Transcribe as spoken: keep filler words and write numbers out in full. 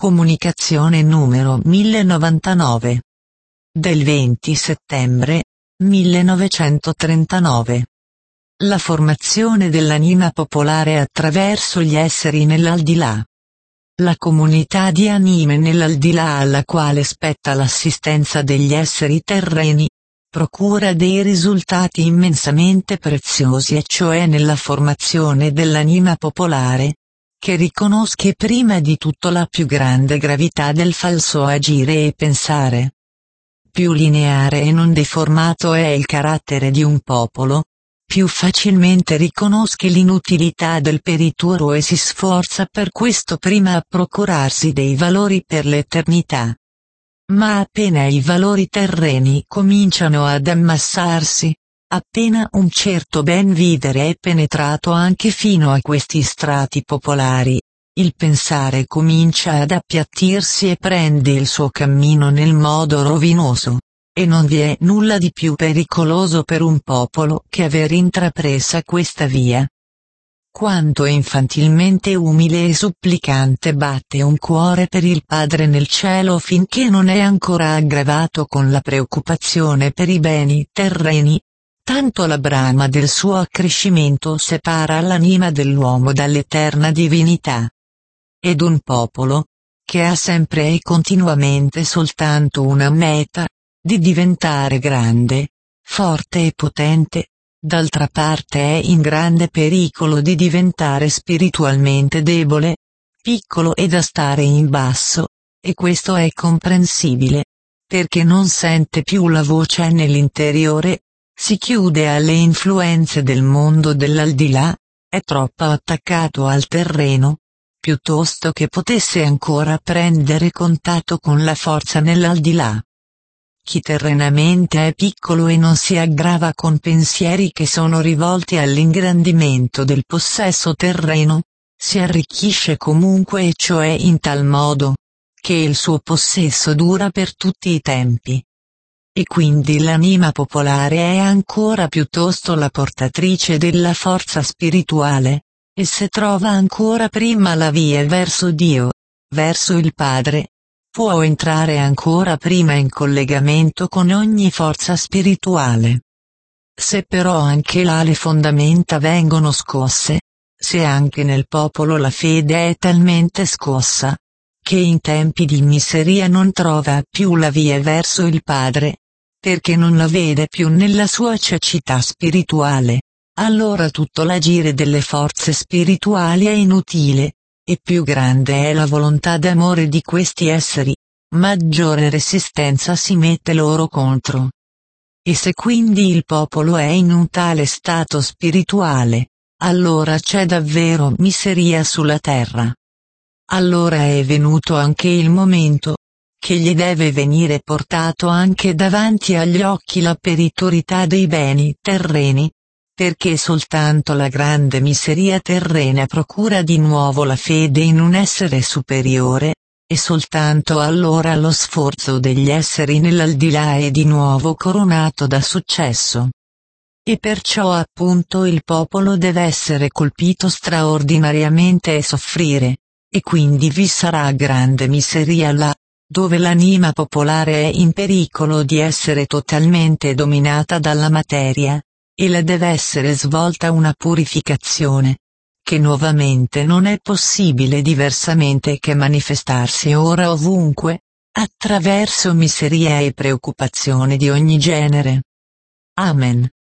Comunicazione numero mille novantanove. Del venti settembre millenovecentotrentanove. La formazione dell'anima popolare attraverso gli esseri nell'aldilà. La comunità di anime nell'aldilà alla quale spetta l'assistenza degli esseri terreni, procura dei risultati immensamente preziosi e cioè nella formazione dell'anima popolare, che riconosca prima di tutto la più grande gravità del falso agire e pensare. Più lineare e non deformato è il carattere di un popolo, più facilmente riconosca l'inutilità del perituro e si sforza per questo prima a procurarsi dei valori per l'eternità. Ma appena i valori terreni cominciano ad ammassarsi, appena un certo ben vivere è penetrato anche fino a questi strati popolari, il pensare comincia ad appiattirsi e prende il suo cammino nel modo rovinoso, e non vi è nulla di più pericoloso per un popolo che aver intrapresa questa via. Quanto infantilmente umile e supplicante batte un cuore per il Padre nel cielo finché non è ancora aggravato con la preoccupazione per i beni terreni, tanto la brama del suo accrescimento separa l'anima dell'uomo dall'eterna divinità. Ed un popolo, che ha sempre e continuamente soltanto una meta, di diventare grande, forte e potente, d'altra parte è in grande pericolo di diventare spiritualmente debole, piccolo e da stare in basso, e questo è comprensibile, perché non sente più la voce nell'interiore, si chiude alle influenze del mondo dell'aldilà, è troppo attaccato al terreno, piuttosto che potesse ancora prendere contatto con la forza nell'aldilà. Chi terrenamente è piccolo e non si aggrava con pensieri che sono rivolti all'ingrandimento del possesso terreno, si arricchisce comunque e cioè in tal modo, che il suo possesso dura per tutti i tempi. E quindi l'anima popolare è ancora piuttosto la portatrice della forza spirituale, e se trova ancora prima la via verso Dio, verso il Padre, può entrare ancora prima in collegamento con ogni forza spirituale. Se però anche là le fondamenta vengono scosse, se anche nel popolo la fede è talmente scossa, che in tempi di miseria non trova più la via verso il Padre, perché non la vede più nella sua cecità spirituale, allora tutto l'agire delle forze spirituali è inutile, e più grande è la volontà d'amore di questi esseri, maggiore resistenza si mette loro contro. E se quindi il popolo è in un tale stato spirituale, allora c'è davvero miseria sulla terra. Allora è venuto anche il momento, che gli deve venire portato anche davanti agli occhi la peritorità dei beni terreni, perché soltanto la grande miseria terrena procura di nuovo la fede in un essere superiore, e soltanto allora lo sforzo degli esseri nell'aldilà è di nuovo coronato da successo. E perciò appunto il popolo deve essere colpito straordinariamente e soffrire, e quindi vi sarà grande miseria là, dove l'anima popolare è in pericolo di essere totalmente dominata dalla materia, e le deve essere svolta una purificazione, che nuovamente non è possibile diversamente che manifestarsi ora ovunque, attraverso miseria e preoccupazione di ogni genere. Amen.